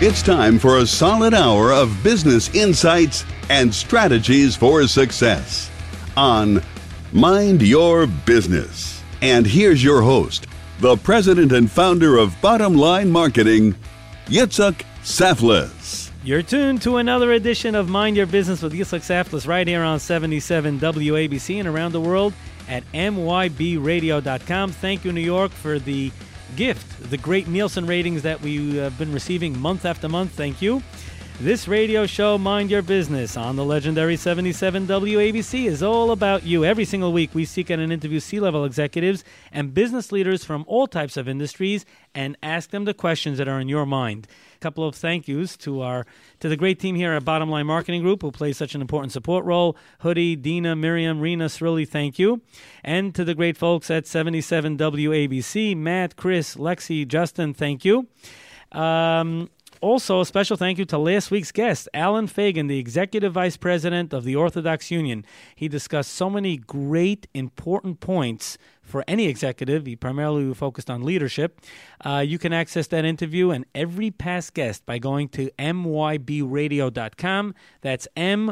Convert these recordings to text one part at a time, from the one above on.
It's time for a solid hour of business insights and strategies for success on Mind Your Business. And here's your host, the president and founder of Bottom Line Marketing, Yitzhak Saflis. You're tuned to another edition of Mind Your Business with Yitzhak Saflis right here on 77 WABC and around the world at mybradio.com. Thank you, New York, for the gift, the great Nielsen ratings that we have been receiving month after month. Thank you. This radio show, Mind Your Business, on the legendary 77 WABC, is all about you. Every single week, we seek out and interview C-level executives and business leaders from all types of industries and ask them the questions that are in your mind. A couple of thank yous to the great team here at Bottom Line Marketing Group, who plays such an important support role. Hoodie, Dina, Miriam, Rena, Srilly, thank you. And to the great folks at 77 WABC, Matt, Chris, Lexi, Justin, thank you. Also, a special thank you to last week's guest, Alan Fagan, the Executive Vice President of the Orthodox Union. He discussed so many great, important points for any executive. He primarily focused on leadership. You can access that interview and every past guest by going to mybradio.com. That's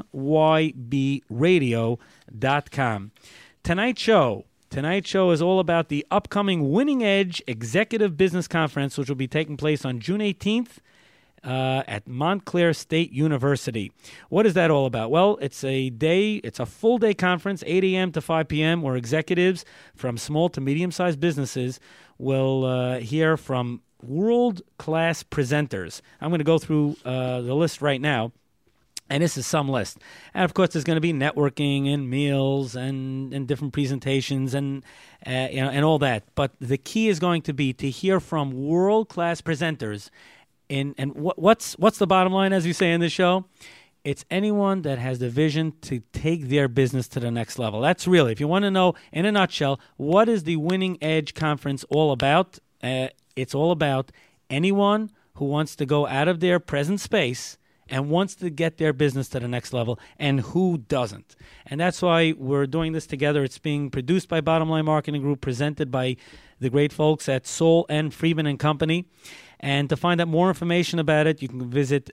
mybradio.com. Tonight's show is all about the upcoming Winning Edge Executive Business Conference, which will be taking place on June 18th. At Montclair State University. What is that all about? Well, it's a full day conference, 8 a.m. to 5 p.m., where executives from small to medium-sized businesses will hear from world-class presenters. I'm going to go through the list right now. And this is some list. And, of course, there's going to be networking and meals and different presentations and all that. But the key is going to be to hear from world-class presenters. And what's the bottom line, as you say in this show? It's anyone that has the vision to take their business to the next level. That's really, if you want to know in a nutshell, what is the Winning Edge Conference all about? It's all about anyone who wants to go out of their present space and wants to get their business to the next level, and who doesn't. And that's why we're doing this together. It's being produced by Bottom Line Marketing Group, presented by the great folks at Soul and Friedman and Company. And to find out more information about it, you can visit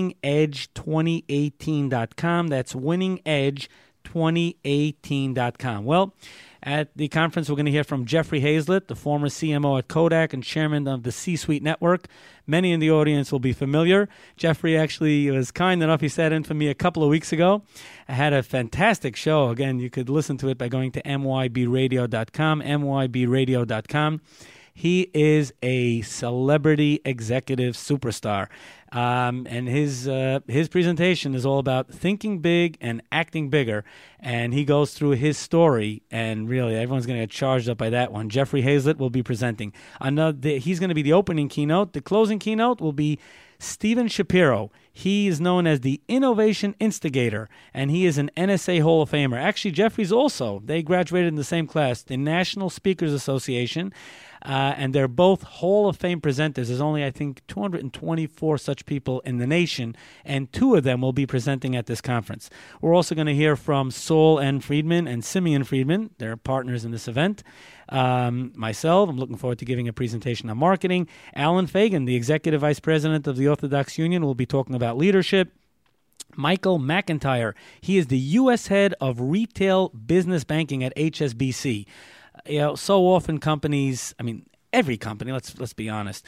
winningedge2018.com. That's winningedge2018.com. Well, at the conference, we're going to hear from Jeffrey Hazlett, the former CMO at Kodak and chairman of the C-Suite Network. Many in the audience will be familiar. Jeffrey actually was kind enough. He sat in for me a couple of weeks ago. I had a fantastic show. Again, you could listen to it by going to mybradio.com, mybradio.com. He is a celebrity executive superstar, and his presentation is all about thinking big and acting bigger, and he goes through his story, and really everyone's going to get charged up by that one. Jeffrey Hazlett will be presenting. He's going to be the opening keynote. The closing keynote will be Steven Shapiro. He is known as the Innovation Instigator, and he is an NSA Hall of Famer. Actually, Jeffrey's also. They graduated in the same class, the National Speakers Association, and they're both Hall of Fame presenters. There's only, I think, 224 such people in the nation, and 2 of them will be presenting at this conference. We're also going to hear from Saul N. Friedman and Simeon Friedman. They're partners in this event. Myself, I'm looking forward to giving a presentation on marketing. Alan Fagan, the Executive Vice President of the Orthodox Union, will be talking about leadership. Michael McIntyre, he is the U.S. Head of Retail Business Banking at HSBC. So often companies, every company, let's be honest,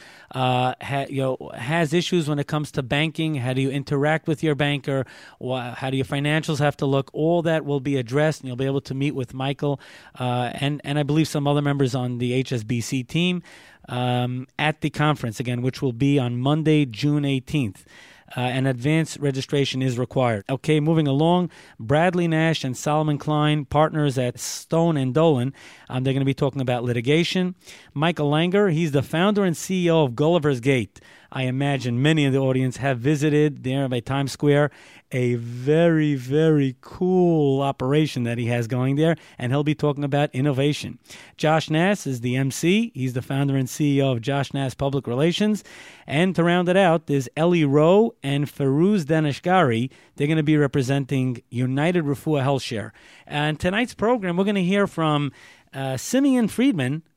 has issues when it comes to banking. How do you interact with your banker? How do your financials have to look? All that will be addressed, and you'll be able to meet with Michael and I believe some other members on the HSBC team at the conference, again, which will be on Monday, June 18th. And advanced registration is required. Okay, moving along, Bradley Nash and Solomon Klein, partners at Stone & Dolan, they're going to be talking about litigation. Michael Langer, he's the founder and CEO of Gulliver's Gate. I imagine many in the audience have visited there by Times Square, a very, very cool operation that he has going there, and he'll be talking about innovation. Josh Nass is the MC. He's the founder and CEO of Josh Nass Public Relations. And to round it out, there's Ellie Rowe and Ferouz Daneshgari. They're going to be representing United Refuah HealthShare. And tonight's program, we're going to hear from Simeon Friedman,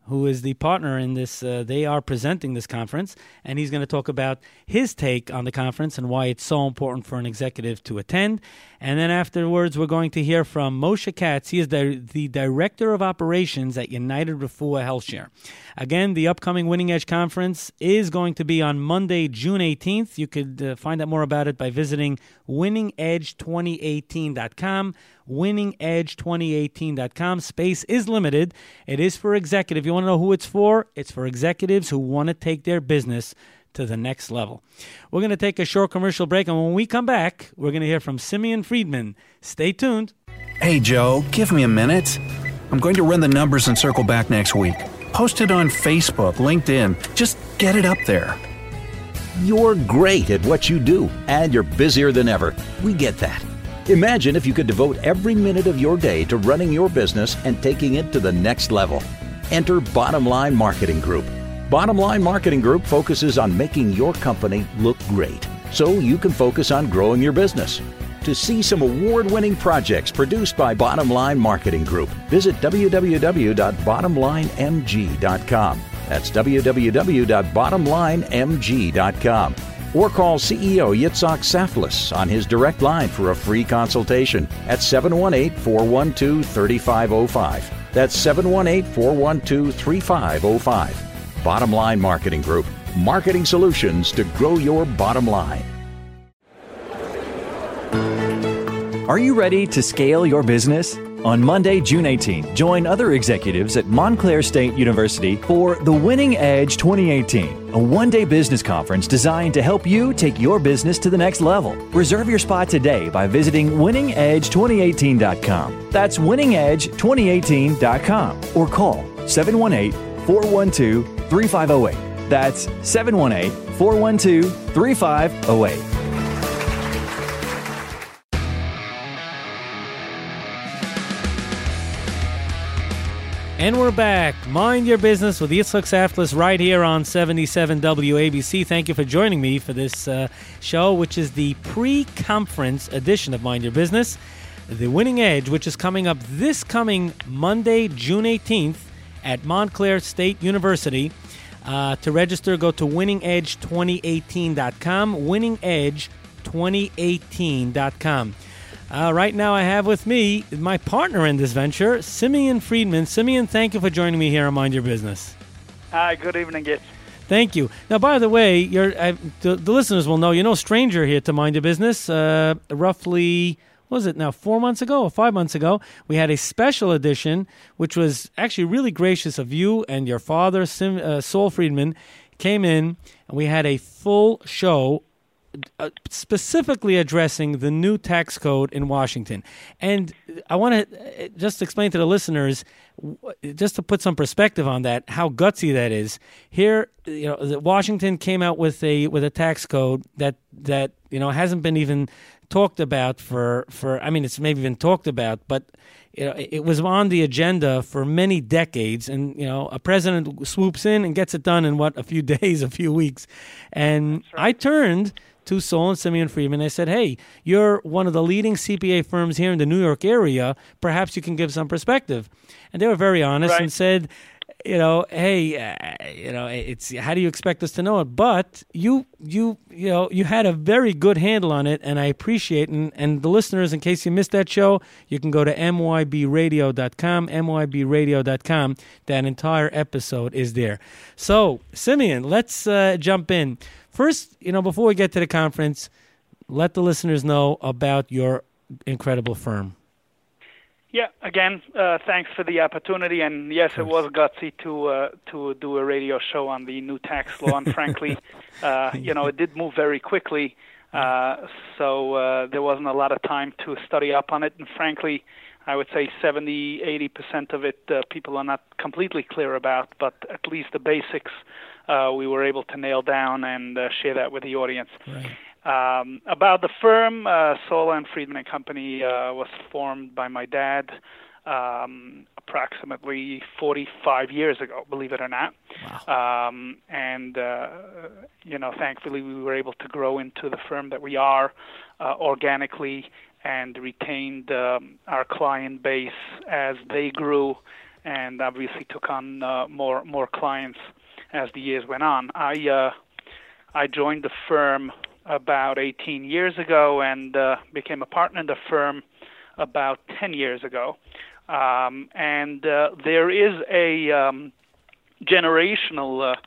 who is the partner in this. They are presenting this conference, and he's going to talk about his take on the conference and why it's so important for an executive to attend. And then afterwards, we're going to hear from Moshe Katz. He is the Director of Operations at United Refuah HealthShare. Again, the upcoming Winning Edge Conference is going to be on Monday, June 18th. You could find out more about it by visiting winningedge2018.com. winningedge2018.com. Space is limited. It is for executive. You want to know who it's for? It's for executives who want to take their business to the next level. We're going to take a short commercial break, and when we come back, we're going to hear from Simeon Friedman. Stay tuned. Hey, Joe, give me a minute. I'm going to run the numbers and circle back next week. Post it on Facebook, LinkedIn. Just get it up there. You're great at what you do, and you're busier than ever. We get that. Imagine if you could devote every minute of your day to running your business and taking it to the next level. Enter Bottom Line Marketing Group. Bottom Line Marketing Group focuses on making your company look great, so you can focus on growing your business. To see some award-winning projects produced by Bottom Line Marketing Group, visit www.bottomlinemg.com. That's www.bottomlinemg.com. Or call CEO Yitzhak Saflis on his direct line for a free consultation at 718-412-3505. That's 718-412-3505. Bottom Line Marketing Group. Marketing solutions to grow your bottom line. Are you ready to scale your business? On Monday, June 18th, join other executives at Montclair State University for the Winning Edge 2018, a one-day business conference designed to help you take your business to the next level. Reserve your spot today by visiting winningedge2018.com. That's winningedge2018.com or call 718-412-3508. That's 718-412-3508. And we're back. Mind Your Business with Yitzhak Saflis right here on 77 WABC. Thank you for joining me for this show, which is the pre-conference edition of Mind Your Business. The Winning Edge, which is coming up this coming Monday, June 18th at Montclair State University. To register, go to winningedge2018.com, winningedge2018.com. Right now I have with me my partner in this venture, Simeon Friedman. Simeon, thank you for joining me here on Mind Your Business. Hi, good evening, Gitz. Thank you. Now, by the way, the listeners will know you're no stranger here to Mind Your Business. Roughly, what was it now, 4 months ago or 5 months ago, we had a special edition, which was actually really gracious of you and your father, Saul Friedman, came in, and we had a full show specifically addressing the new tax code in Washington. And I want to just explain to the listeners, just to put some perspective on that, how gutsy that is. Here, Washington came out with a tax code that hasn't been even talked about for I mean, it's maybe been talked about, but it was on the agenda for many decades, and a president swoops in and gets it done in a few days, a few weeks. And right. I turned to Saul and Simeon Friedman. I said, hey, you're one of the leading CPA firms here in the New York area. Perhaps you can give some perspective. And they were very honest and said, hey, it's how do you expect us to know it? But you had a very good handle on it, and I appreciate it. And the listeners, in case you missed that show, you can go to mybradio.com, mybradio.com. That entire episode is there. So, Simeon, let's jump in. First, before we get to the conference, let the listeners know about your incredible firm. Yeah, again, thanks for the opportunity. And yes, it was gutsy to do a radio show on the new tax law. And frankly, it did move very quickly. So there wasn't a lot of time to study up on it. And frankly, I would say 70-80% of it people are not completely clear about, but at least the basics we were able to nail down and share that with the audience. Right. About the firm, Saul and Friedman & Company was formed by my dad approximately 45 years ago, believe it or not. Wow. Thankfully we were able to grow into the firm that we are organically and retained our client base as they grew and obviously took on more clients as the years went on. I joined the firm about 18 years ago and became a partner in the firm about 10 years ago. And there is a generational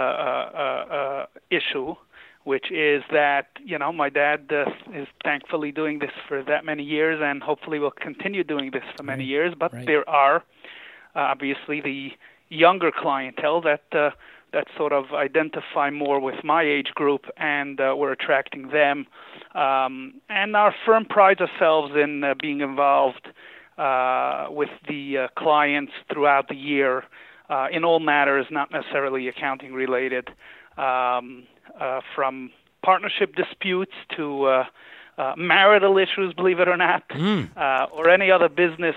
issue, which is that, my dad is thankfully doing this for that many years and hopefully will continue doing this for many years. But there are obviously the younger clientele that sort of identify more with my age group, and we're attracting them. And our firm prides ourselves in being involved with the clients throughout the year in all matters, not necessarily accounting related, from partnership disputes to marital issues, believe it or not, or any other business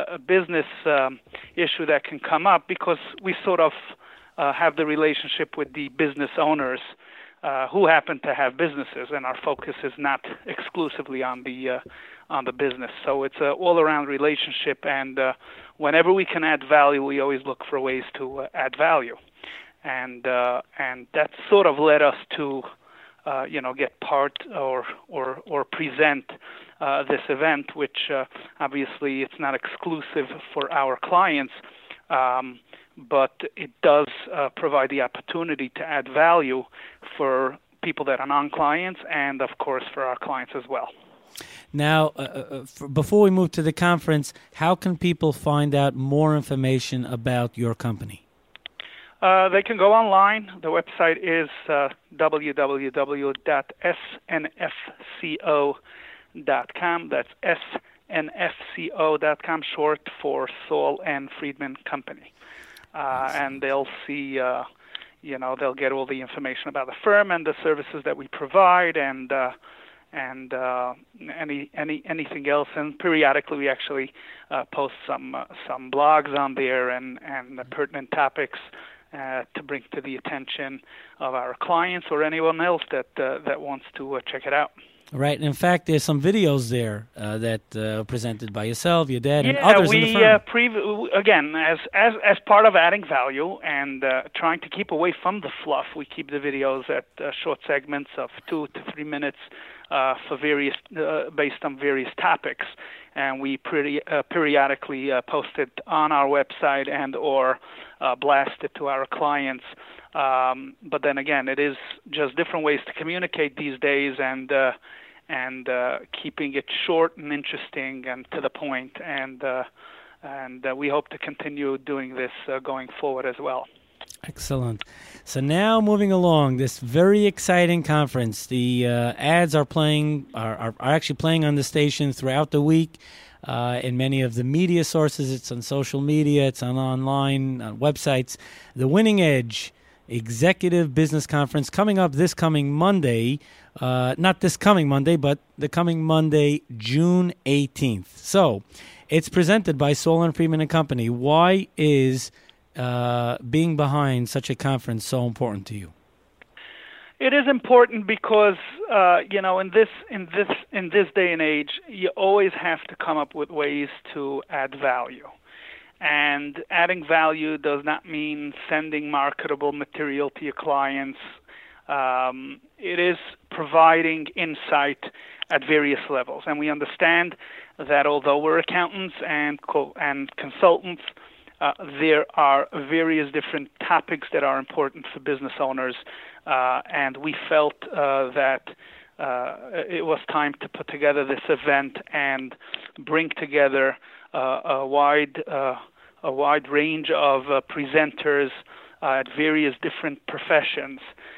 issue that can come up, because we sort of have the relationship with the business owners who happen to have businesses, and our focus is not exclusively on the business. So it's an all-around relationship, and whenever we can add value, we always look for ways to add value, and that sort of led us to get part or present this event, which obviously it's not exclusive for our clients. But it does provide the opportunity to add value for people that are non-clients and, of course, for our clients as well. Now, before we move to the conference, how can people find out more information about your company? They can go online. The website is www.snfco.com. That's snfco.com, short for Saul and Friedman Company. And they'll see, they'll get all the information about the firm and the services that we provide, and anything else. And periodically, we actually post some blogs on there and pertinent topics to bring to the attention of our clients or anyone else that wants to check it out. Right. In fact, there's some videos there that presented by yourself, your dad, and others in the firm. Again, as part of adding value and trying to keep away from the fluff, we keep the videos at short segments of 2 to 3 minutes for various based on various topics, and we periodically post it on our website and or blast it to our clients. But then again, it is just different ways to communicate these days, and keeping it short and interesting and to the point, and we hope to continue doing this going forward as well. Excellent. So now moving along, this very exciting conference. The ads are actually playing on the station throughout the week in many of the media sources. It's on social media. It's on online websites. The Winning Edge Executive Business Conference coming up this coming Monday. Not this coming Monday, but the coming Monday, June 18th. So it's presented by Saul and Friedman & Company. Why is being behind such a conference so important to you? It is important because in this day and age, you always have to come up with ways to add value. And adding value does not mean sending marketable material to your clients. It is providing insight at various levels. And we understand that although we're accountants and consultants, there are various different topics that are important for business owners. And we felt that it was time to put together this event and bring together a wide range of presenters at various different professions,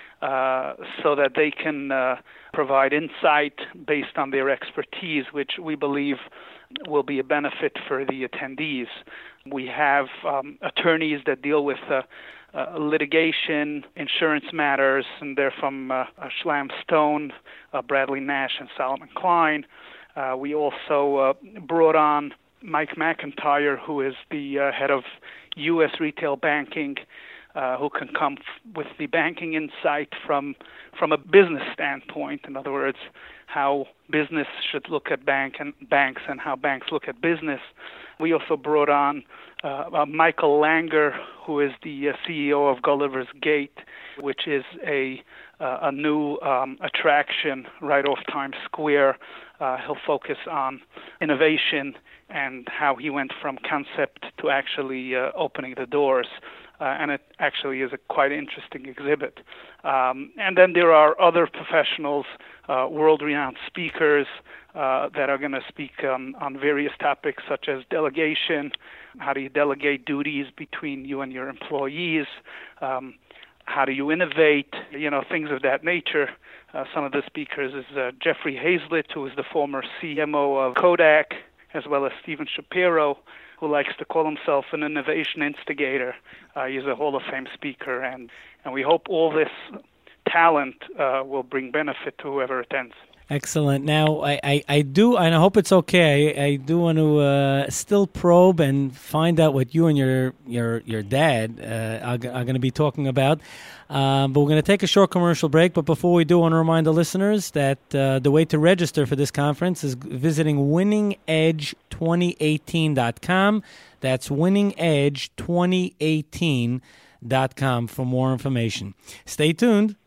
so that they can provide insight based on their expertise, which we believe will be a benefit for the attendees. We have attorneys that deal with litigation, insurance matters, and they're from Schlam Stone, Bradley Nash, and Solomon Klein. We also brought on Mike McIntyre, who is the head of U.S. retail banking, who can come with the banking insight from a business standpoint. In other words, how business should look at banks and how banks look at business. We also brought on Michael Langer, who is the CEO of Gulliver's Gate, which is a new attraction right off Times Square. He'll focus on innovation and how he went from concept to actually opening the doors. And it actually is a quite interesting exhibit. And then there are other professionals, world-renowned speakers that are going to speak on various topics such as delegation, how do you delegate duties between you and your employees, how do you innovate, things of that nature. Some of the speakers is Jeffrey Hazlett, who is the former CMO of Kodak, as well as Steven Shapiro, who likes to call himself an innovation instigator. He's a Hall of Fame speaker, and we hope all this talent will bring benefit to whoever attends. Excellent. Now, I do, and I hope it's okay. I do want to still probe and find out what you and your dad are going to be talking about. But we're going to take a short commercial break. But before we do, I want to remind the listeners that the way to register for this conference is visiting winningedge2018.com. That's winningedge2018.com for more information. Stay tuned.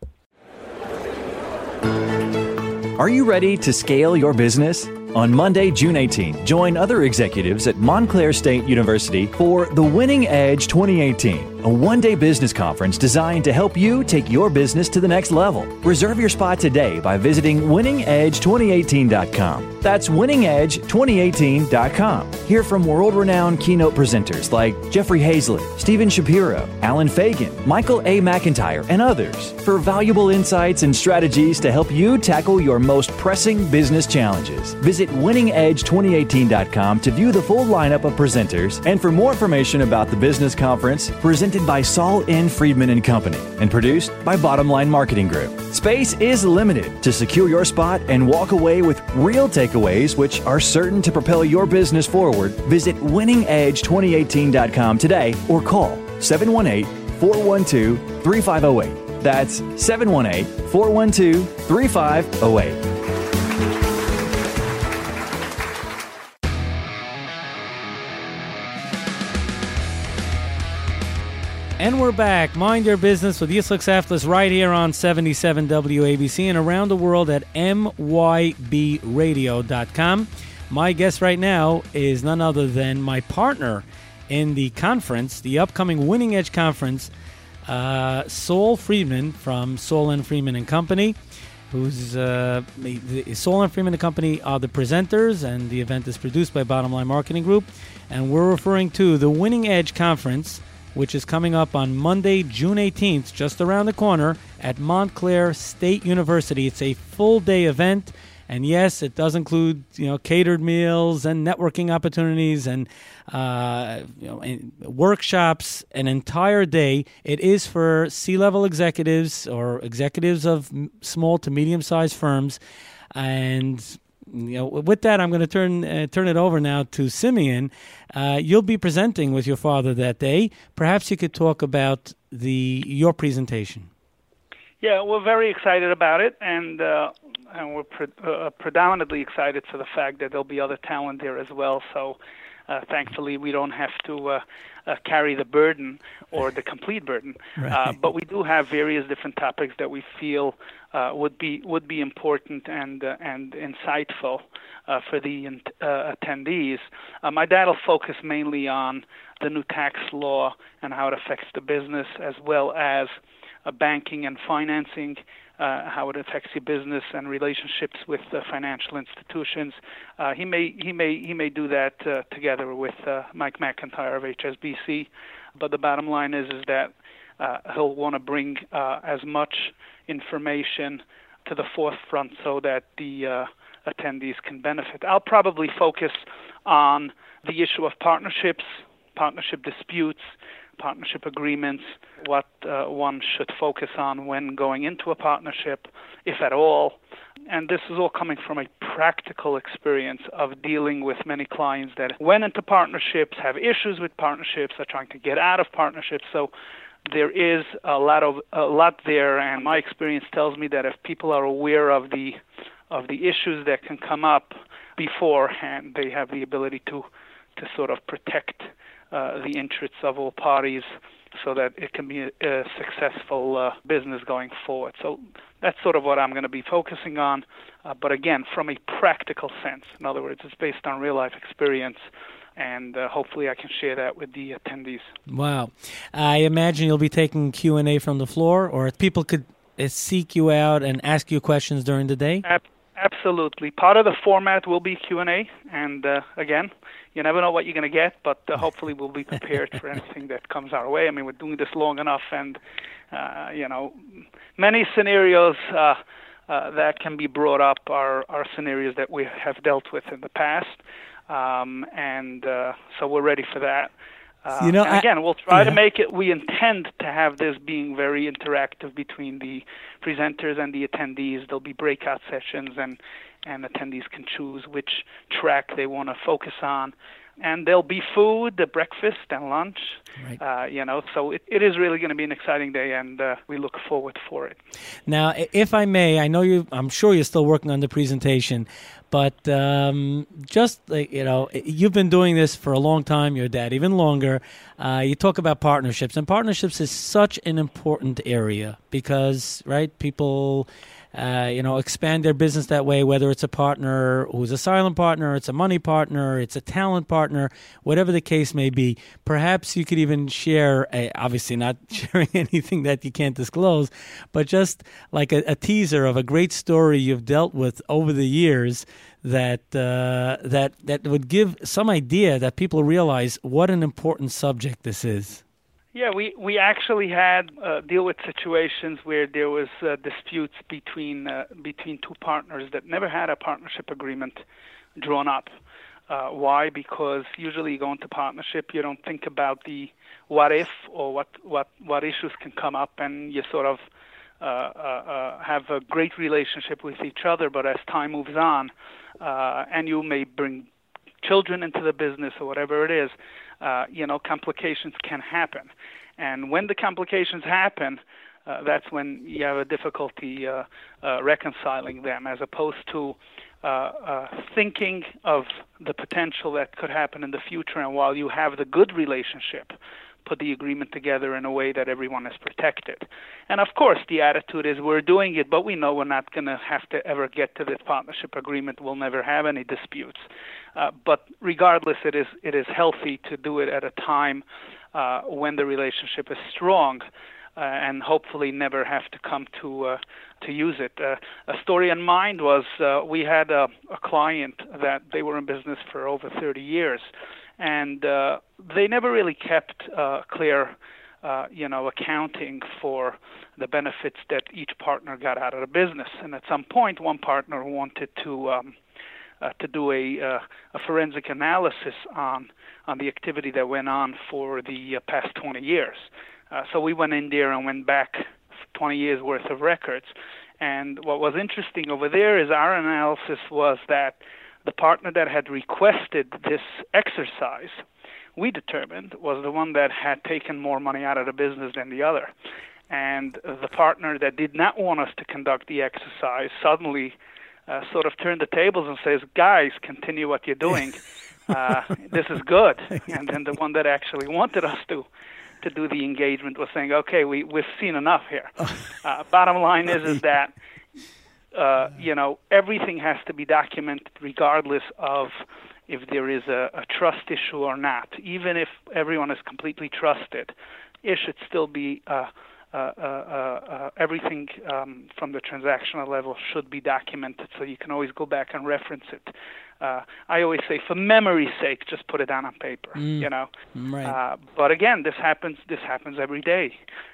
Are you ready to scale your business? On Monday, June 18th, join other executives at Montclair State University for the Winning Edge 2018, a one-day business conference designed to help you take your business to the next level. Reserve your spot today by visiting winningedge2018.com. That's winningedge2018.com. Hear from world-renowned keynote presenters like Jeffrey Hazlett, Steven Shapiro, Alan Fagan, Michael A. McIntyre, and others for valuable insights and strategies to help you tackle your most pressing business challenges. Visit winningedge2018.com to view the full lineup of presenters and for more information about the business conference presented by Saul N. Friedman and Company and produced by Bottom Line Marketing Group. Space is limited. To secure your spot and walk away with real takeaways which are certain to propel your business forward, visit winningedge2018.com today or call 718-412-3508. That's 718-412-3508. And we're back. Mind Your Business with Yitzchak Saflis right here on 77 WABC and around the world at mybradio.com. My guest right now is none other than my partner in the conference, the upcoming Winning Edge Conference, Saul Friedman from Saul N. Friedman and Company, who's Saul N. Friedman and Company are the presenters, and the event is produced by Bottom Line Marketing Group. And we're referring to the Winning Edge Conference, which is coming up on Monday, June 18th, just around the corner at Montclair State University. It's a full-day event, and yes, it does include catered meals and networking opportunities and workshops, an entire day. It is for C-level executives or executives of small to medium-sized firms, and with that, I'm going to turn it over now to Simeon. You'll be presenting with your father that day. Perhaps you could talk about your presentation. Yeah, we're very excited about it, and we're predominantly excited for the fact that there'll be other talent there as well. So, thankfully, we don't have to carry the burden or the complete burden. Right. But we do have various different topics that we feel would be important and insightful for the attendees. My dad will focus mainly on the new tax law and how it affects the business, as well as banking and financing, how it affects your business and relationships with financial institutions. He may do that together with Mike McIntyre of HSBC. But the bottom line is that he'll want to bring as much information to the forefront so that the attendees can benefit. I'll probably focus on the issue of partnerships, partnership disputes, partnership agreements, what one should focus on when going into a partnership, if at all. And this is all coming from a practical experience of dealing with many clients that went into partnerships, have issues with partnerships, are trying to get out of partnerships. So there is a lot there, and my experience tells me that if people are aware of the issues that can come up beforehand, they have the ability to sort of protect the interests of all parties so that it can be a successful business going forward. So that's sort of what I'm going to be focusing on. But again, from a practical sense, in other words, it's based on real-life experience, and hopefully I can share that with the attendees. Wow. I imagine you'll be taking Q&A from the floor, or people could seek you out and ask you questions during the day? Absolutely. Part of the format will be Q&A, and again, you never know what you're going to get, but hopefully we'll be prepared for anything that comes our way. I mean, we're doing this long enough, and, many scenarios that can be brought up are scenarios that we have dealt with in the past, and so we're ready for that. And again, we'll try to make it, we intend to have this being very interactive between the presenters and the attendees. There'll be breakout sessions, and attendees can choose which track they want to focus on. And there'll be food, breakfast and lunch, right. So it is really going to be an exciting day, and we look forward for it. Now, if I may, I'm sure you're still working on the presentation, but you've been doing this for a long time, your dad even longer. You talk about partnerships, and partnerships is such an important area because, right, people expand their business that way, whether it's a partner who's a silent partner, it's a money partner, it's a talent partner, whatever the case may be. Perhaps you could even share, obviously not sharing anything that you can't disclose, but just like a teaser of a great story you've dealt with over the years that would give some idea that people realize what an important subject this is. Yeah, we actually had deal with situations where there was disputes between two partners that never had a partnership agreement drawn up. Why? Because usually you go into partnership, you don't think about the what if or what issues can come up, and you sort of have a great relationship with each other. But as time moves on, and you may bring children into the business or whatever it is, complications can happen. And when the complications happen, that's when you have a difficulty reconciling them, as opposed to thinking of the potential that could happen in the future. And while you have the good relationship, put the agreement together in a way that everyone is protected. And of course, the attitude is we're doing it, but we know we're not going to have to ever get to this partnership agreement. We'll never have any disputes. But regardless, it is healthy to do it at a time when the relationship is strong, and hopefully never have to come to use it. A story in mind was we had a client that they were in business for over 30 years, and they never really kept clear accounting for the benefits that each partner got out of the business. And at some point, one partner wanted to do a forensic analysis on the activity that went on for the past 20 years. So we went in there and went back 20 years worth of records. And what was interesting over there is our analysis was that the partner that had requested this exercise, we determined, was the one that had taken more money out of the business than the other. And the partner that did not want us to conduct the exercise suddenly sort of turned the tables and says, guys, continue what you're doing. This is good. And then the one that actually wanted us to do the engagement was saying, okay, we've seen enough here. Bottom line is that, everything has to be documented regardless of if there is a trust issue or not. Even if everyone is completely trusted, it should still be everything from the transactional level should be documented, so you can always go back and reference it. I always say, for memory's sake, just put it down on paper. Right. But again, this happens every day.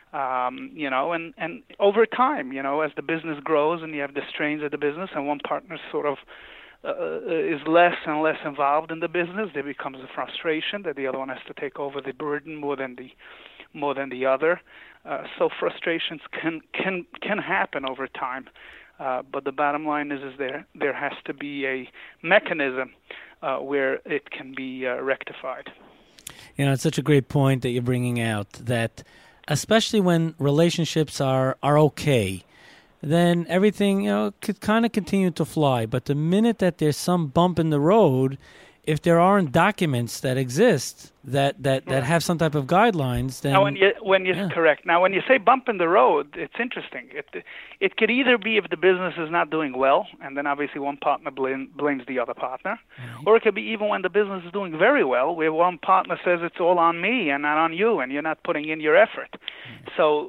And over time, as the business grows and you have the strains of the business, and one partner sort of is less and less involved in the business, there becomes a frustration that the other one has to take over the burden more than the other. So frustrations can happen over time. But the bottom line is there has to be a mechanism where it can be rectified. It's such a great point that you're bringing out, that especially when relationships are okay, then everything could kind of continue to fly. But the minute that there's some bump in the road, if there aren't documents that exist that have some type of guidelines, then correct. Now, when you say bump in the road, it's interesting. It could either be if the business is not doing well, and then obviously one partner blames the other partner, or it could be even when the business is doing very well, where one partner says it's all on me and not on you, and you're not putting in your effort. So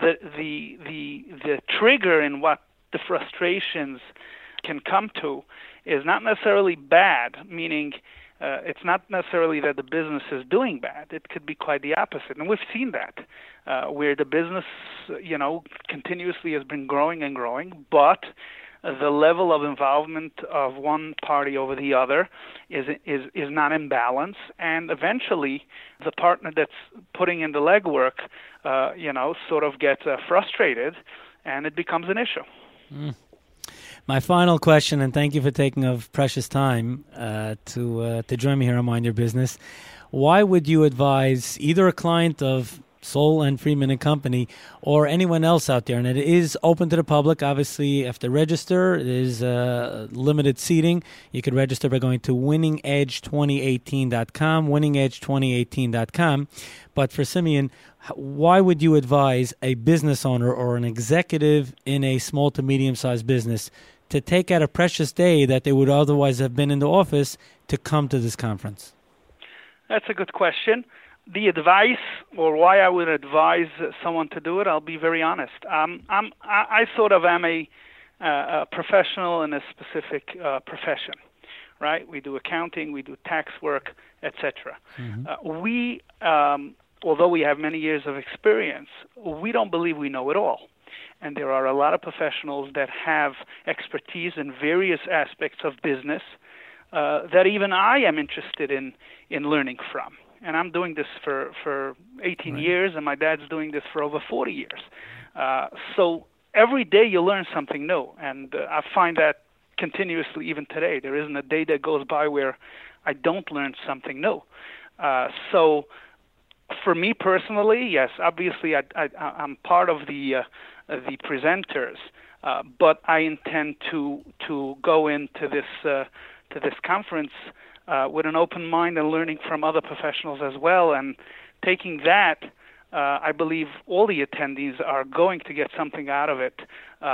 the trigger in what the frustrations can come to is not necessarily bad, meaning it's not necessarily that the business is doing bad. It could be quite the opposite. And we've seen that, where the business, continuously has been growing and growing, but the level of involvement of one party over the other is not in balance, and eventually the partner that's putting in the legwork, sort of gets frustrated, and it becomes an issue. My final question, and thank you for taking of precious time to join me here on Mind Your Business. Why would you advise either a client of Soul and Friedman and Company or anyone else out there? And it is open to the public. Obviously, you have to register. There's limited seating. You can register by going to winningedge2018.com, winningedge2018.com. But for Simeon, why would you advise a business owner or an executive in a small to medium-sized business to take out a precious day that they would otherwise have been in the office to come to this conference? That's a good question. The advice, or why I would advise someone to do it, I'll be very honest. I sort of am a professional in a specific profession, right? We do accounting, we do tax work, etc. We, although we have many years of experience, we don't believe we know it all. And there are a lot of professionals that have expertise in various aspects of business that even I am interested in learning from. And I'm doing this for 18 years, and my dad's doing this for over 40 years. So every day you learn something new, and I find that continuously even today. There isn't a day that goes by where I don't learn something new. So for me personally, yes, obviously I'm part of the presenters, but I intend to go into this conference with an open mind and learning from other professionals as well. And taking that, I believe all the attendees are going to get something out of it,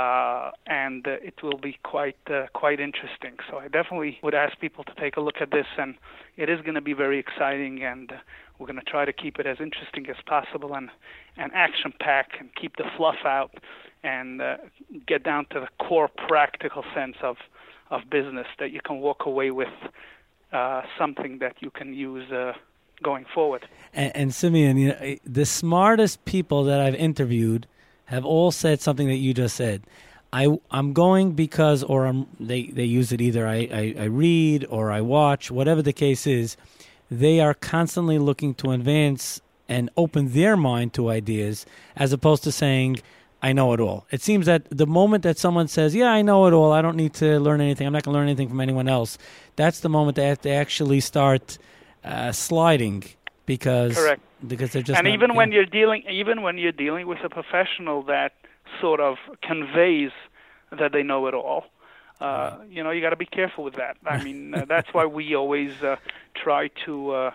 and it will be quite interesting. So I definitely would ask people to take a look at this, and it is going to be very exciting, and we're going to try to keep it as interesting as possible and action-packed and keep the fluff out and get down to the core practical sense of business that you can walk away with something that you can use going forward. And Simeon, the smartest people that I've interviewed have all said something that you just said. I'm going because, or they use it either I read or I watch, whatever the case is. They are constantly looking to advance and open their mind to ideas, as opposed to saying, I know it all. It seems that the moment that someone says, yeah, I know it all, I don't need to learn anything, I'm not going to learn anything from anyone else, that's the moment they have to actually start sliding because they're just. And even when you're dealing with a professional that sort of conveys that they know it all, you got to be careful with that. I mean, that's why we always try to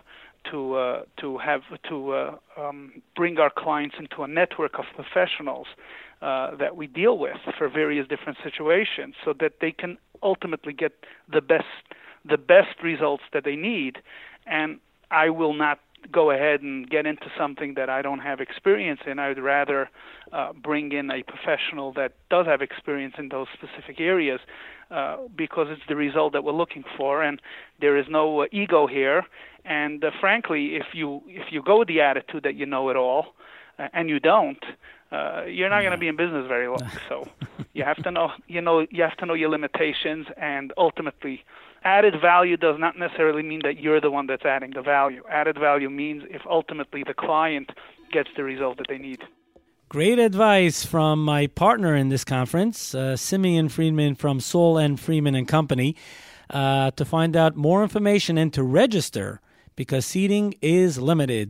bring our clients into a network of professionals that we deal with for various different situations, so that they can ultimately get the best results that they need. And I will not go ahead and get into something that I don't have experience in. I would rather bring in a professional that does have experience in those specific areas, because it's the result that we're looking for, and there is no ego here. And frankly, if you go with the attitude that you know it all, and you don't, you're not going to be in business very long. So you have to know your limitations, and ultimately, added value does not necessarily mean that you're the one that's adding the value. Added value means if ultimately the client gets the result that they need. Great advice from my partner in this conference, Simeon Friedman from Soul and Friedman and Company. To find out more information and to register, because seating is limited,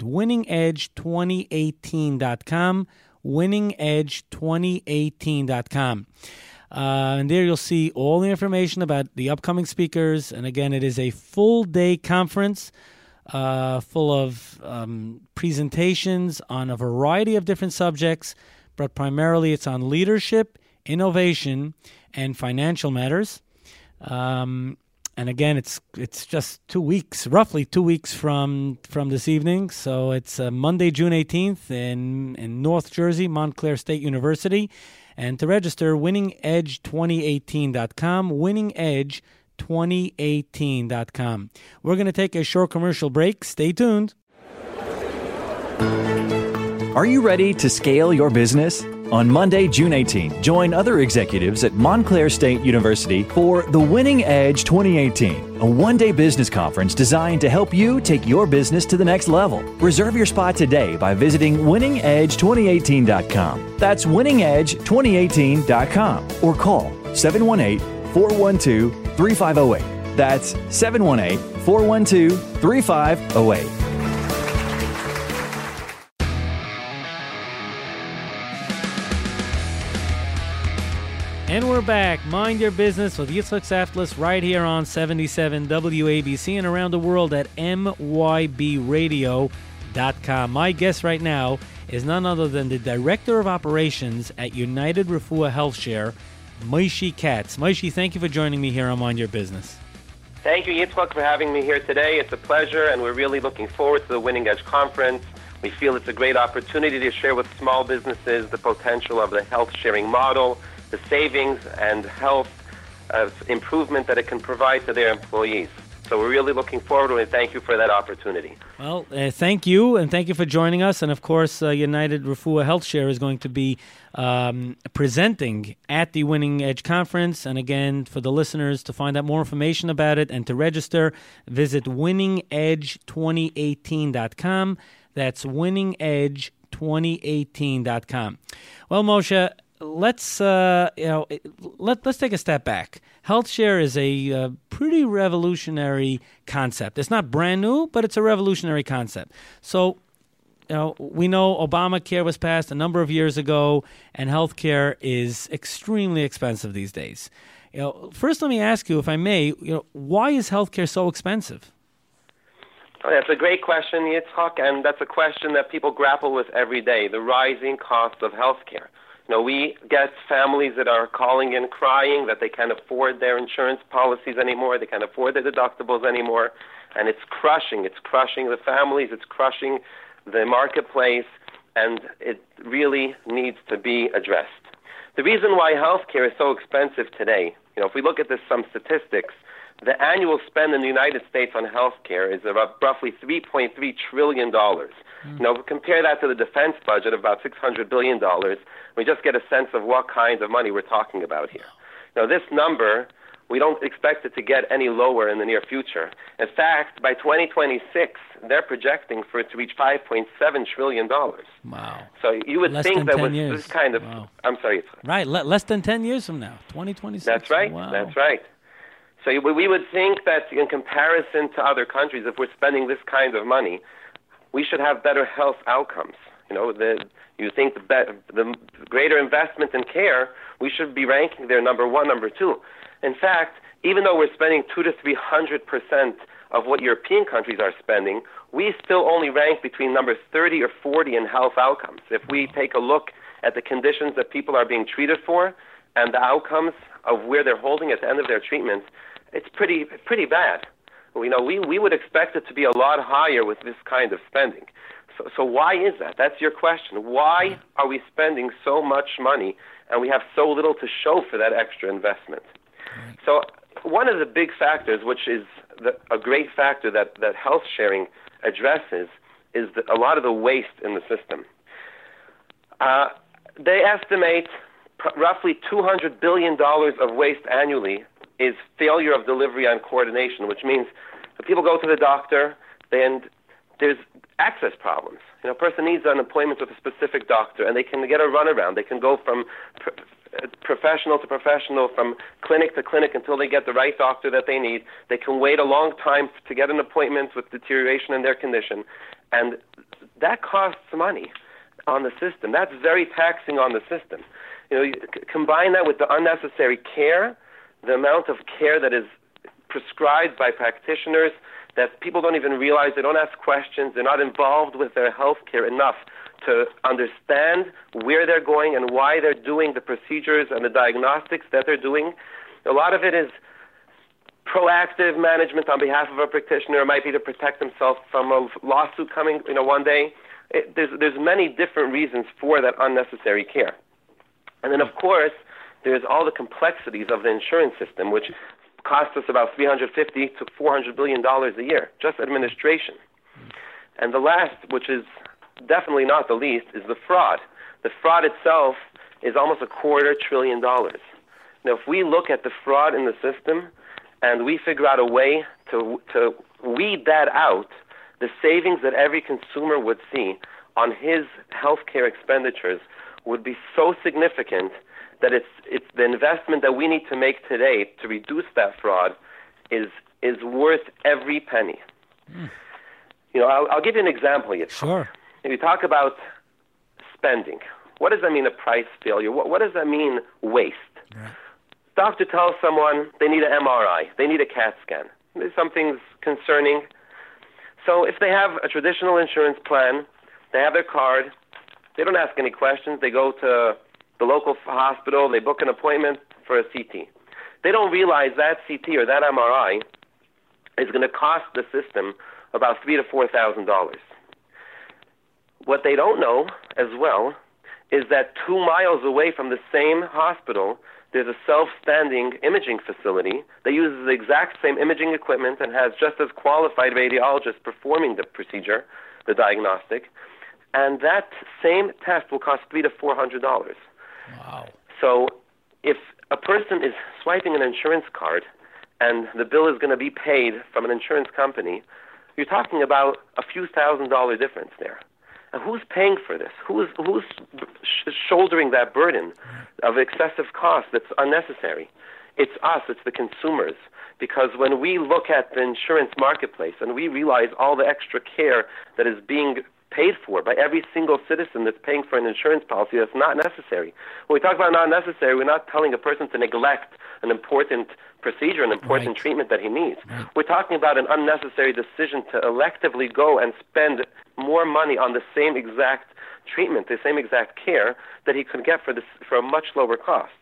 winningedge2018.com, winningedge2018.com. And there you'll see all the information about the upcoming speakers. And again, it is a full-day conference full of presentations on a variety of different subjects, but primarily it's on leadership, innovation, and financial matters. And again, it's just 2 weeks, roughly 2 weeks from this evening. So it's Monday, June 18th in North Jersey, Montclair State University. And to register, winningedge2018.com, winningedge2018.com. We're going to take a short commercial break. Stay tuned. Are you ready to scale your business? On Monday, June 18th, join other executives at Montclair State University for the Winning Edge 2018, a one-day business conference designed to help you take your business to the next level. Reserve your spot today by visiting winningedge2018.com. That's winningedge2018.com or call 718-412-3508. That's 718-412-3508. And we're back. Mind Your Business with Yitzchak Saftlis right here on 77 WABC and around the world at mybradio.com. My guest right now is none other than the Director of Operations at United Refuah HealthShare, Moshe Katz. Moshe, thank you for joining me here on Mind Your Business. Thank you, Yitzchak, for having me here today. It's a pleasure, and we're really looking forward to the Winning Edge Conference. We feel it's a great opportunity to share with small businesses the potential of the health-sharing model, the savings and health improvement that it can provide to their employees. So we're really looking forward to it, and thank you for that opportunity. Well, thank you, and thank you for joining us. And, of course, United Refuah HealthShare is going to be presenting at the Winning Edge Conference. And, again, for the listeners, to find out more information about it and to register, visit winningedge2018.com. That's winningedge2018.com. Well, Moshe, let's take a step back. HealthShare is a pretty revolutionary concept. It's not brand new, but it's a revolutionary concept. So, we know Obamacare was passed a number of years ago, and healthcare is extremely expensive these days. First, let me ask you, if I may, why is healthcare so expensive? Oh, that's a great question, Yitzchak, and that's a question that people grapple with every day, the rising cost of healthcare. We get families that are calling in crying that they can't afford their insurance policies anymore, they can't afford their deductibles anymore, and it's crushing the families, it's crushing the marketplace, and it really needs to be addressed. The reason why healthcare is so expensive today, if we look at some statistics, the annual spend in the United States on healthcare is about roughly $3.3 trillion. Compare that to the defense budget of about $600 billion. We just get a sense of what kind of money we're talking about here. This number, we don't expect it to get any lower in the near future. In fact, by 2026, they're projecting for it to reach $5.7 trillion. Wow. So you would think that with years. this kind of... Wow. I'm sorry. Right, less than 10 years from now, 2026. That's right. Wow. That's right. So we would think that in comparison to other countries, if we're spending this kind of money, we should have better health outcomes. You think the greater investment in care, we should be ranking there number one, number two. In fact, even though we're spending 200 to 300% of what European countries are spending, we still only rank between number 30 or 40 in health outcomes. If we take a look at the conditions that people are being treated for and the outcomes of where they're holding at the end of their treatments, it's pretty bad. We would expect it to be a lot higher with this kind of spending. So why is that? That's your question. Why are we spending so much money and we have so little to show for that extra investment? So one of the big factors, which is a great factor that health sharing addresses, is a lot of the waste in the system. They estimate roughly $200 billion of waste annually is failure of delivery and coordination, which means that people go to the doctor and there's access problems. A person needs an appointment with a specific doctor, and they can get a runaround. They can go from professional to professional, from clinic to clinic until they get the right doctor that they need. They can wait a long time to get an appointment with deterioration in their condition, and that costs money. on the system. That's very taxing on the system. You combine that with the unnecessary care, the amount of care that is prescribed by practitioners that people don't even realize. They don't ask questions. They're not involved with their health care enough to understand where they're going and why they're doing the procedures and the diagnostics that they're doing. A lot of it is proactive management on behalf of a practitioner. It might be to protect himself from a lawsuit coming, one day. There's many different reasons for that unnecessary care. And then, of course, there's all the complexities of the insurance system, which costs us about $350 to $400 billion a year, just administration. And the last, which is definitely not the least, is the fraud. The fraud itself is almost $250 billion. Now, if we look at the fraud in the system and we figure out a way to weed that out, the savings that every consumer would see on his healthcare expenditures would be so significant that it's the investment that we need to make today to reduce that fraud is worth every penny. I'll give you an example. Sure. If you talk about spending, what does that mean, a price failure? What does that mean, waste? Right. Doctor tells someone they need an MRI, they need a CAT scan. Something's concerning. So if they have a traditional insurance plan, they have their card, they don't ask any questions. They go to the local hospital, they book an appointment for a CT. They don't realize that CT or that MRI is going to cost the system about $3,000 to $4,000. What they don't know as well is that 2 miles away from the same hospital, there's a self-standing imaging facility that uses the exact same imaging equipment and has just as qualified radiologists performing the procedure, the diagnostic, and that same test will cost $300 to $400. Wow. So if a person is swiping an insurance card and the bill is going to be paid from an insurance company, you're talking about a few $1,000s difference there. And who's paying for this? Who's shouldering that burden of excessive cost that's unnecessary? It's us, it's the consumers. Because when we look at the insurance marketplace and we realize all the extra care that is being paid for by every single citizen that's paying for an insurance policy that's not necessary. When we talk about not necessary, we're not telling a person to neglect an important procedure, an important treatment that he needs. Right. We're talking about an unnecessary decision to electively go and spend more money on the same exact treatment, the same exact care that he could get for a much lower cost.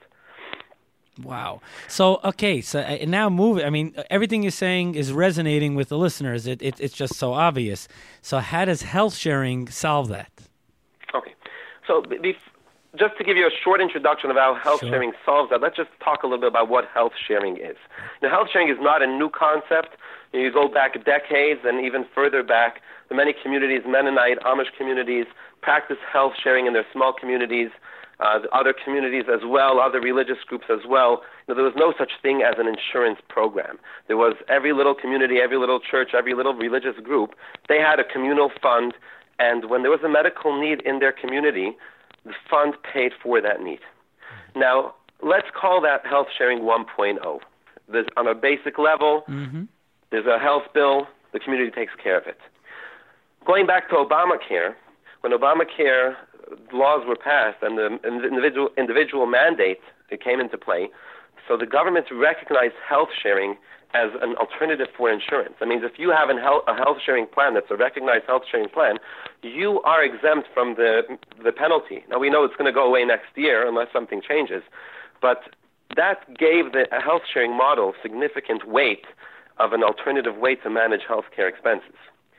Wow. So, okay, now moving, I mean, everything you're saying is resonating with the listeners. It's just so obvious. So how does health sharing solve that? Okay. So just to give you a short introduction of how health sharing solves that, let's just talk a little bit about what health sharing is. Now, health sharing is not a new concept. You go back decades and even further back, the many communities, Mennonite, Amish communities, practice health sharing in their small communities. The other communities as well, other religious groups as well. There was no such thing as an insurance program. There was every little community, every little church, every little religious group. They had a communal fund, and when there was a medical need in their community, the fund paid for that need. Now, let's call that health sharing 1.0. On a basic level, there's a health bill, the community takes care of it. Going back to Obamacare, when Obamacare laws were passed and the individual mandate came into play, so the government recognized health sharing as an alternative for insurance. That means if you have a health sharing plan that's a recognized health sharing plan, you are exempt from the penalty. Now, we know it's going to go away next year unless something changes, but that gave the health sharing model significant weight of an alternative way to manage healthcare expenses.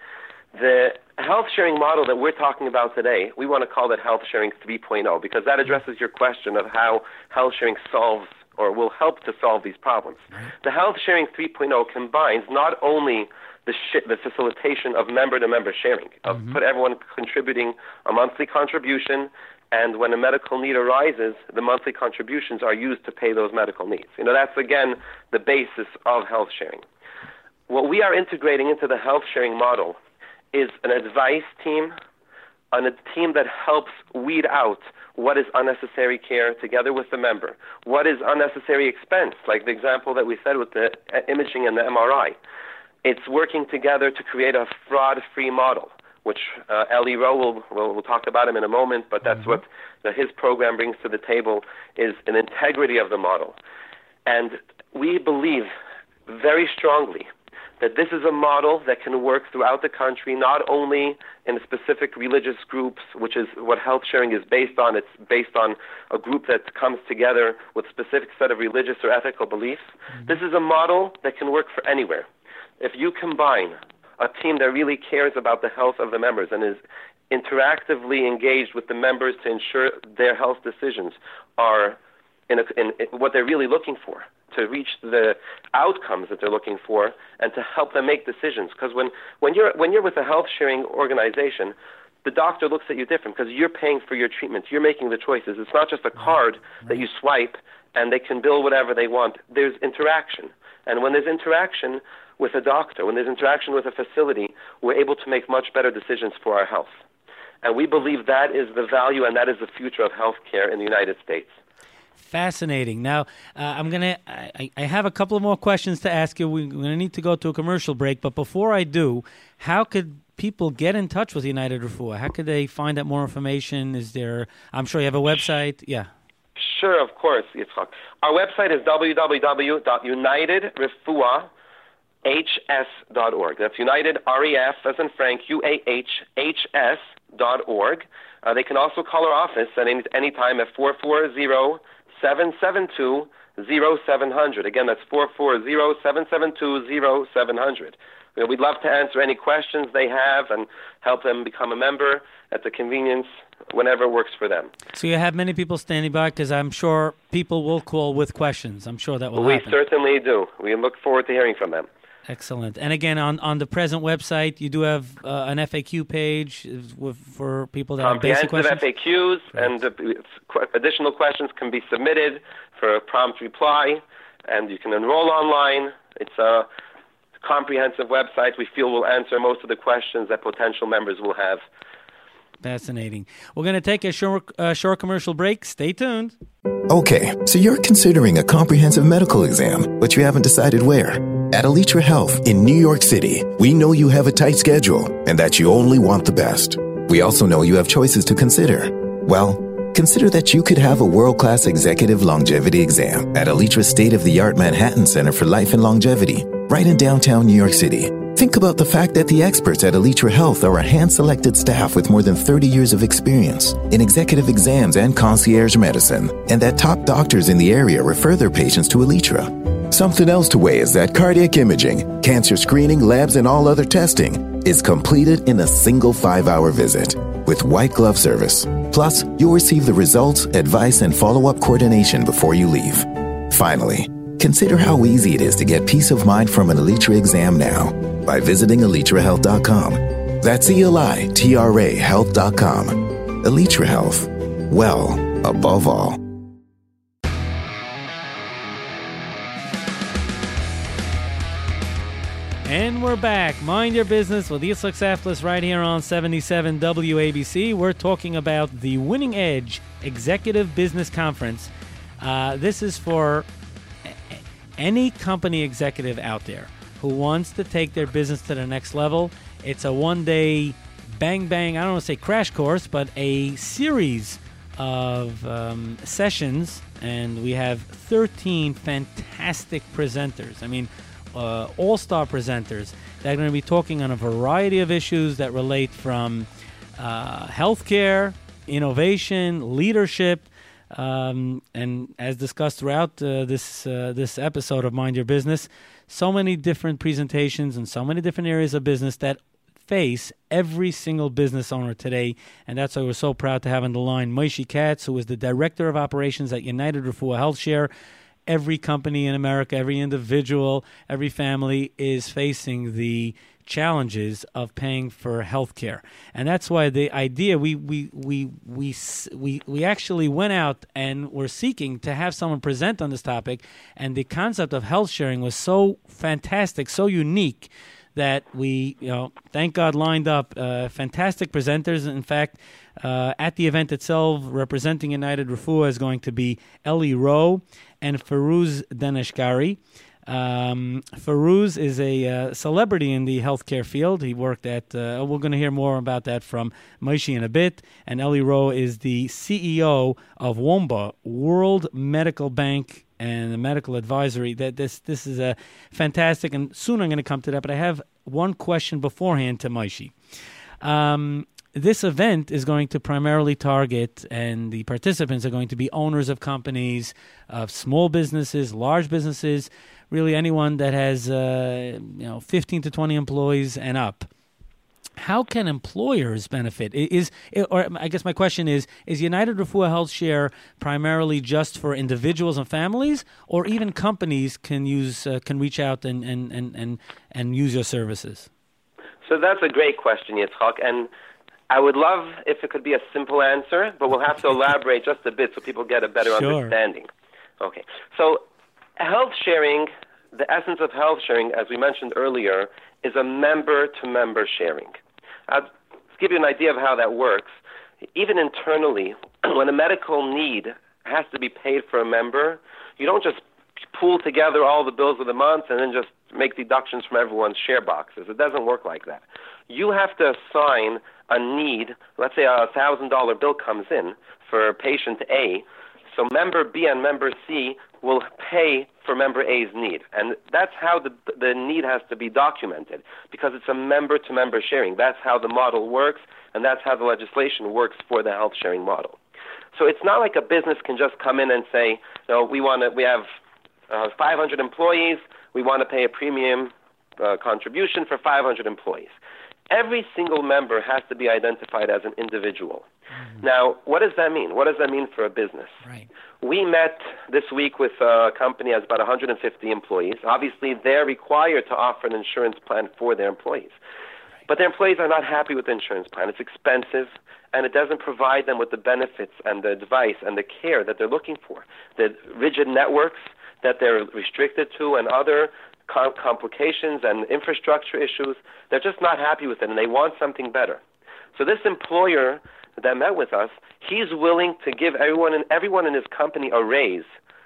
The health sharing model that we're talking about today, we want to call that health sharing 3.0 because that addresses your question of how health sharing solves or will help to solve these problems. The health sharing 3.0 combines not only the facilitation of member-to-member sharing, of put everyone contributing a monthly contribution, and when a medical need arises, the monthly contributions are used to pay those medical needs. That's, again, the basis of health sharing. What we are integrating into the health sharing model is an advice team, and a team that helps weed out what is unnecessary care together with the member, what is unnecessary expense, like the example that we said with the imaging and the MRI. It's working together to create a fraud-free model which Eli Rowe we'll talk about him in a moment, but that's what his program brings to the table, is an integrity of the model. And we believe very strongly that this is a model that can work throughout the country, not only in specific religious groups, which is what health sharing is based on. It's based on a group that comes together with a specific set of religious or ethical beliefs. This is a model that can work for anywhere. If you combine a team that really cares about the health of the members and is interactively engaged with the members to ensure their health decisions are in what they're really looking for, to reach the outcomes that they're looking for, and to help them make decisions. Because when you're with a health sharing organization, the doctor looks at you different because you're paying for your treatment. You're making the choices. It's not just a card that you swipe and they can bill whatever they want. There's interaction. And when there's interaction with a doctor, when there's interaction with a facility, we're able to make much better decisions for our health. And we believe that is the value and that is the future of healthcare in the United States. Fascinating. Now, I have a couple of more questions to ask you. We're going to need to go to a commercial break. But before I do, how could people get in touch with United Refuah? How could they find out more information? I'm sure you have a website. Yeah. Sure, of course, Yitzchak. Our website is www.unitedrefuahhs.org. That's United, REF, as in Frank, UAHHS.org. They can also call our office at any time at 440-772-0700. Again, that's 440-772-0700. We'd love to answer any questions they have and help them become a member at the convenience whenever works for them. So you have many people standing by, because I'm sure people will call with questions. I'm sure that will happen. We certainly do. We look forward to hearing from them. Excellent. And again, on the present website, you do have an FAQ page for people that have basic questions? FAQs, and additional questions can be submitted for a prompt reply, and you can enroll online. It's a comprehensive website. We feel will answer most of the questions that potential members will have. Fascinating. We're going to take a short commercial break. Stay tuned. Okay, so you're considering a comprehensive medical exam, but you haven't decided where. At Alitra Health in New York City, we know you have a tight schedule and that you only want the best. We also know you have choices to consider. Well, consider that you could have a world-class executive longevity exam at Alitra's state-of-the-art Manhattan Center for Life and Longevity, right in downtown New York City. Think about the fact that the experts at Alitra Health are a hand-selected staff with more than 30 years of experience in executive exams and concierge medicine, and that top doctors in the area refer their patients to Alitra. Something else to weigh is that cardiac imaging, cancer screening, labs, and all other testing is completed in a single 5-hour visit with white glove service. Plus, you'll receive the results, advice, and follow-up coordination before you leave. Finally, consider how easy it is to get peace of mind from an Alitra exam now by visiting alitrahealth.com. That's ELITRA health.com. Alitra Health. Well, above all. And we're back. Mind Your Business with Yitzchak Saflis right here on 77 WABC. We're talking about the Winning Edge Executive Business Conference. This is for any company executive out there who wants to take their business to the next level. It's a one-day bang, I don't want to say crash course, but a series of sessions. And we have 13 fantastic presenters. I mean, all-star presenters that are going to be talking on a variety of issues that relate from healthcare, innovation, leadership, and as discussed throughout this episode of Mind Your Business, so many different presentations and so many different areas of business that face every single business owner today. And that's why we're so proud to have on the line Moshe Katz, who is the Director of Operations at United Refuah HealthShare. Every company in America, every individual, every family is facing the challenges of paying for health care. And that's why the idea, we actually went out and were seeking to have someone present on this topic, and the concept of health sharing was so fantastic, so unique, that we, thank God, lined up fantastic presenters. In fact, at the event itself, representing United Refuah is going to be Eli Rowe and Firuz Daneshkari. Fairuz is a celebrity in the healthcare field. He worked at, we're going to hear more about that from Moshe in a bit. And Eli Rowe is the CEO of WOMBA, World Medical Bank and the Medical Advisory. This is a fantastic, and soon I'm going to come to that, but I have one question beforehand to Moshe. This event is going to primarily target, and the participants are going to be owners of companies, of small businesses, large businesses, really anyone that has 15 to 20 employees and up. How can employers benefit? Or I guess my question is United Refuah Health Share primarily just for individuals and families, or even companies can reach out and use your services? So that's a great question, Yitzchak, and I would love if it could be a simple answer, but we'll have to elaborate just a bit so people get a better understanding. Okay, so health sharing, the essence of health sharing, as we mentioned earlier, is a member-to-member sharing. I'll give you an idea of how that works. Even internally, when a medical need has to be paid for a member, you don't just pool together all the bills of the month and then just make deductions from everyone's share boxes. It doesn't work like that. You have to assign a need. Let's say a $1,000 bill comes in for patient A, so member B and member C will pay for member A's need. And that's how the need has to be documented, because it's a member-to-member sharing. That's how the model works, and that's how the legislation works for the health sharing model. So it's not like a business can just come in and say, we have 500 employees, we want to pay a premium contribution for 500 employees. Every single member has to be identified as an individual. Mm-hmm. Now, what does that mean? What does that mean for a business? Right. We met this week with a company that has about 150 employees. Obviously, they're required to offer an insurance plan for their employees. Right. But their employees are not happy with the insurance plan. It's expensive, and it doesn't provide them with the benefits and the advice and the care that they're looking for. The rigid networks that they're restricted to and other complications and infrastructure issues, they're just not happy with it, and they want something better. So this employer that met with us, he's willing to give everyone in his company a raise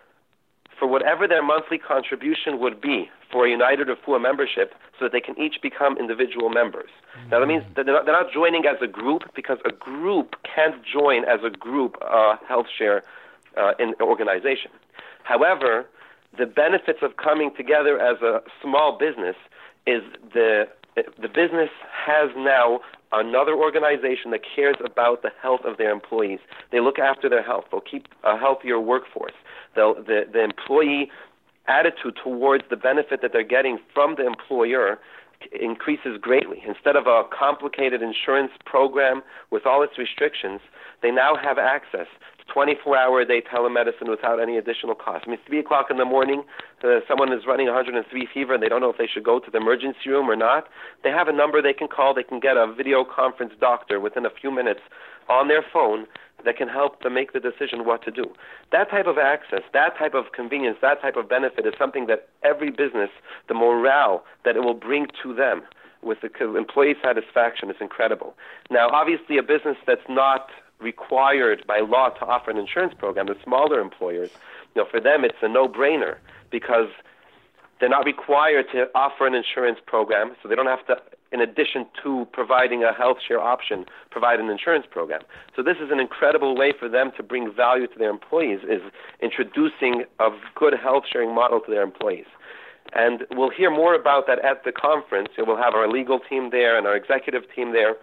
for whatever their monthly contribution would be for a United Refuah membership, so that they can each become individual members. Mm-hmm. Now that means that they're not joining as a group, because a group can't join as a group health share in organization. However, the benefits of coming together as a small business is the business has now another organization that cares about the health of their employees. They look after their health. They'll keep a healthier workforce. The employee attitude towards the benefit that they're getting from the employer increases greatly. Instead of a complicated insurance program with all its restrictions, they now have access to 24-hour-a-day telemedicine without any additional cost. I mean, 3 o'clock in the morning, someone is running 103 fever and they don't know if they should go to the emergency room or not. They have a number they can call. They can get a video conference doctor within a few minutes on their phone that can help them make the decision what to do. That type of access, that type of convenience, that type of benefit is something that every business, the morale that it will bring to them with the employee satisfaction is incredible. Now, obviously, a business that's not required by law to offer an insurance program, the smaller employers, for them it's a no-brainer, because they're not required to offer an insurance program, so they don't have to, in addition to providing a health share option, provide an insurance program. So this is an incredible way for them to bring value to their employees, is introducing a good health sharing model to their employees. And we'll hear more about that at the conference. We'll have our legal team there and our executive team there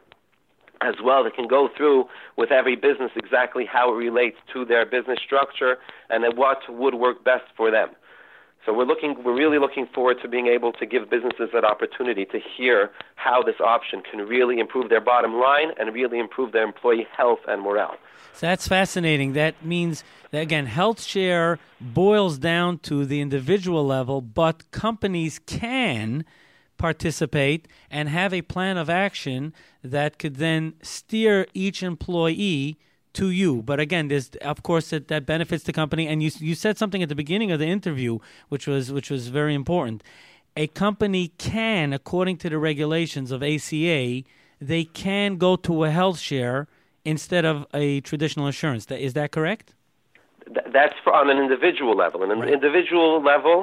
as well, that can go through with every business exactly how it relates to their business structure and then what would work best for them. So we're really looking forward to being able to give businesses that opportunity to hear how this option can really improve their bottom line and really improve their employee health and morale. So that's fascinating. That means that, again, health share boils down to the individual level, but companies can participate and have a plan of action that could then steer each employee to you. But again, there's of course that benefits the company. And you said something at the beginning of the interview, which was very important. A company can, according to the regulations of ACA, they can go to a health share instead of a traditional insurance. Is that correct? That's on an individual level. On an individual level,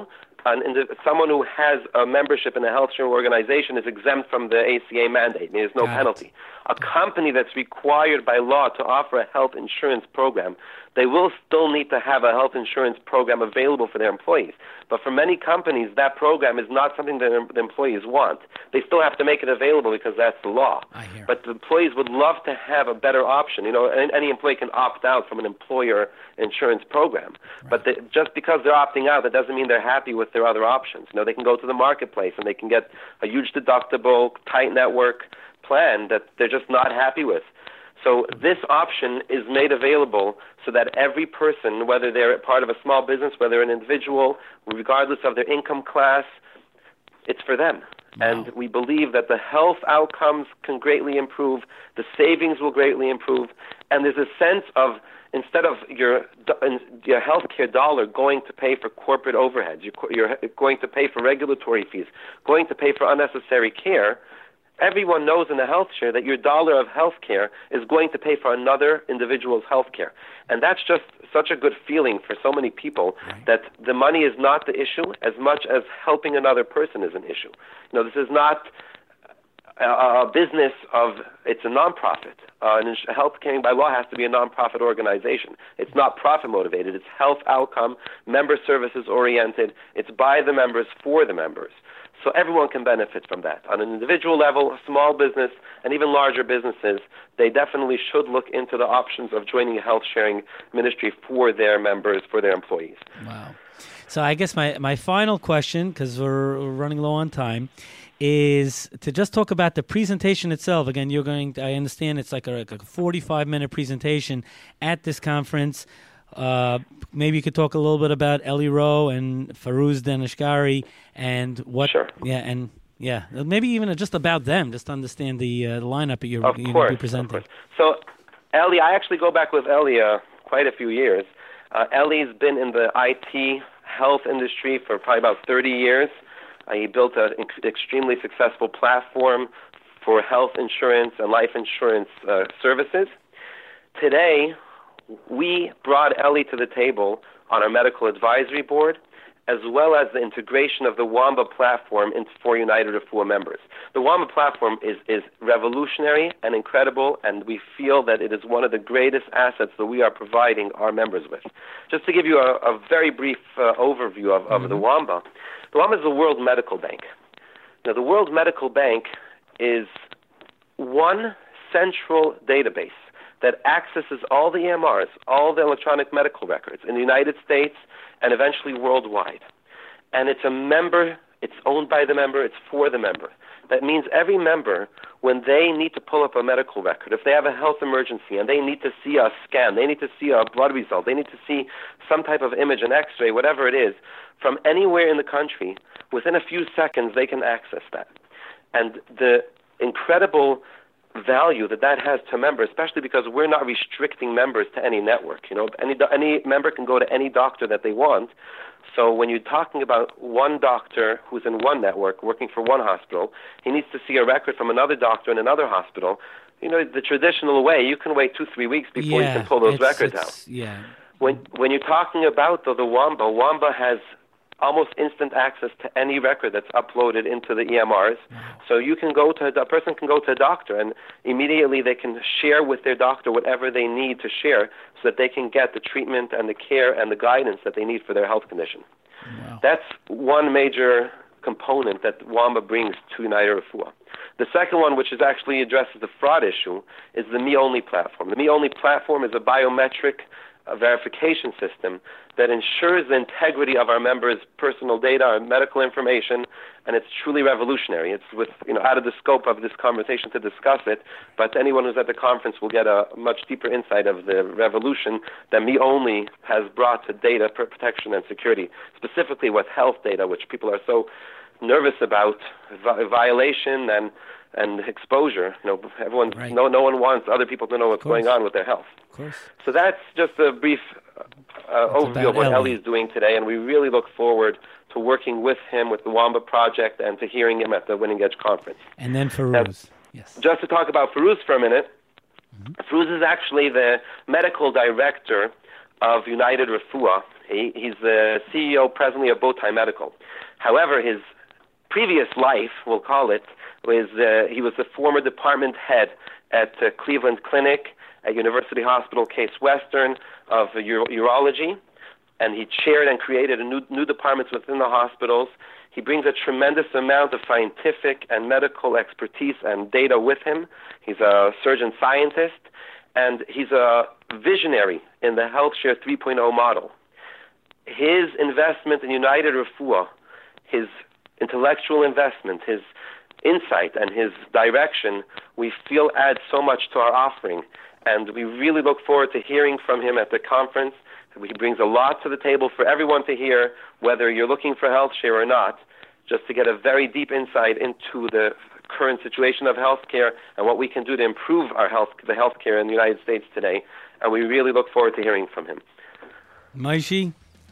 someone who has a membership in a health sharing organization is exempt from the ACA mandate. There's no penalty. A company that's required by law to offer a health insurance program, they will still need to have a health insurance program available for their employees. But for many companies, that program is not something that the employees want. They still have to make it available because that's the law. But the employees would love to have a better option. Any employee can opt out from an employer insurance program. But just because they're opting out, that doesn't mean they're happy with their other options. They can go to the marketplace and they can get a huge deductible, tight network plan that they're just not happy with. So this option is made available so that every person, whether they're part of a small business, whether an individual, regardless of their income class, it's for them. Wow. And we believe that the health outcomes can greatly improve, the savings will greatly improve, and there's a sense of instead of your healthcare dollar going to pay for corporate overheads, you're going to pay for regulatory fees, going to pay for unnecessary care. Everyone knows in the health share that your dollar of health care is going to pay for another individual's health care. And that's just such a good feeling for so many people that the money is not the issue as much as helping another person is an issue. This is not a business it's a nonprofit. Health caring by law has to be a nonprofit organization. It's not profit motivated. It's health outcome, member services oriented. It's by the members for the members. So everyone can benefit from that. On an individual level, a small business, and even larger businesses, they definitely should look into the options of joining a health sharing ministry for their members, for their employees. Wow. So I guess my final question, because we're running low on time, is to just talk about the presentation itself. Again, I understand it's like a 45-minute presentation at this conference. Maybe you could talk a little bit about Eli Rowe and Fairuz Daneshgari and what. Sure. Maybe even just about them, just to understand the lineup that you're going to be presenting. Of course. So, Eli, I actually go back with Eli quite a few years. Eli's been in the IT health industry for probably about 30 years. He built an extremely successful platform for health insurance and life insurance services. Today, we brought Eli to the table on our medical advisory board, as well as the integration of the WAMBA platform for United Refuah members. The WAMBA platform is revolutionary and incredible, and we feel that it is one of the greatest assets that we are providing our members with. Just to give you a very brief overview of the WAMBA is the World Medical Bank. Now, the World Medical Bank is one central database that accesses all the EMRs, all the electronic medical records in the United States and eventually worldwide. And it's owned by the member, it's for the member. That means every member, when they need to pull up a medical record, if they have a health emergency and they need to see a scan, they need to see a blood result, they need to see some type of image, an x-ray, whatever it is, from anywhere in the country, within a few seconds they can access that. And the incredible value that has to members, especially because we're not restricting members to any network. Any member can go to any doctor that they want. So when you're talking about one doctor who's in one network working for one hospital, he needs to see a record from another doctor in another hospital. The traditional way, you can wait 2-3 weeks before you can pull those records out. Yeah. When you're talking about the WAMBA has almost instant access to any record that's uploaded into the EMRs. So a person can go to a doctor and immediately they can share with their doctor whatever they need to share so that they can get the treatment and the care and the guidance that they need for their health condition. Wow. That's one major component that WAMBA brings to United Refuah. The second one, which is actually addresses the fraud issue, is the Me Only platform. The Me Only platform is a biometric verification system that ensures the integrity of our members' personal data and medical information, and it's truly revolutionary. It's out of the scope of this conversation to discuss it, but anyone who's at the conference will get a much deeper insight of the revolution that Me Only has brought to data protection and security, specifically with health data, which people are so nervous about, violation and exposure. Everyone, right. No one wants other people to know what's going on with their health. Of course. So that's just a brief overview of what Eli is doing today, and we really look forward to working with him with the WAMBA project and to hearing him at the Winning Edge conference. And then Fairuz. Yes. Just to talk about Fairuz for a minute, Fairuz is actually the medical director of United Refuah. He's the CEO presently of Bowtie Medical. However, his previous life, we'll call it, was he was the former department head at Cleveland Clinic, at University Hospital Case Western of urology, and he chaired and created new departments within the hospitals. He brings a tremendous amount of scientific and medical expertise and data with him. He's a surgeon scientist, and he's a visionary in the HealthShare 3.0 model. His investment in United Refuah, his intellectual investment, his insight, and his direction, we feel adds so much to our offering. And we really look forward to hearing from him at the conference. He brings a lot to the table for everyone to hear, whether you're looking for HealthShare or not, just to get a very deep insight into the current situation of healthcare and what we can do to improve the healthcare in the United States today. And we really look forward to hearing from him. Maishi,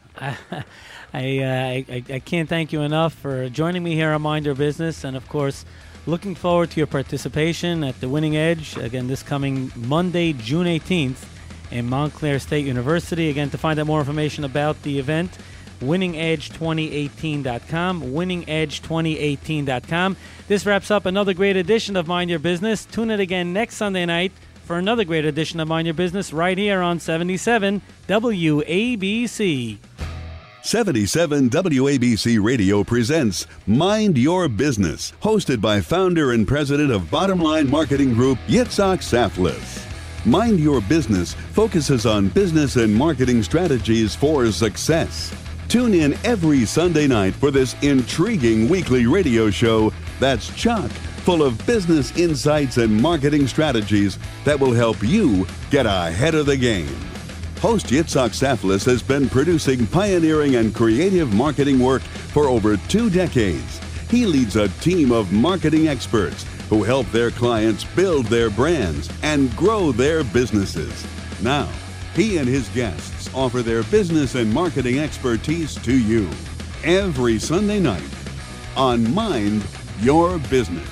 I can't thank you enough for joining me here on Mind Your Business, and of course, looking forward to your participation at the Winning Edge, again, this coming Monday, June 18th in Montclair State University. Again, to find out more information about the event, winningedge2018.com, winningedge2018.com. This wraps up another great edition of Mind Your Business. Tune in again next Sunday night for another great edition of Mind Your Business right here on 77 WABC. 77 WABC Radio presents Mind Your Business, hosted by founder and president of Bottom Line Marketing Group, Yitzhak Saflis. Mind Your Business focuses on business and marketing strategies for success. Tune in every Sunday night for this intriguing weekly radio show that's chock full of business insights and marketing strategies that will help you get ahead of the game. Host Yitzhak Saflis has been producing pioneering and creative marketing work for over 2 decades. He leads a team of marketing experts who help their clients build their brands and grow their businesses. Now, he and his guests offer their business and marketing expertise to you every Sunday night on Mind Your Business.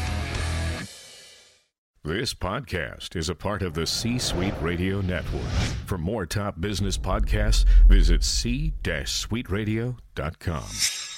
This podcast is a part of the C-Suite Radio Network. For more top business podcasts, visit c-suiteradio.com.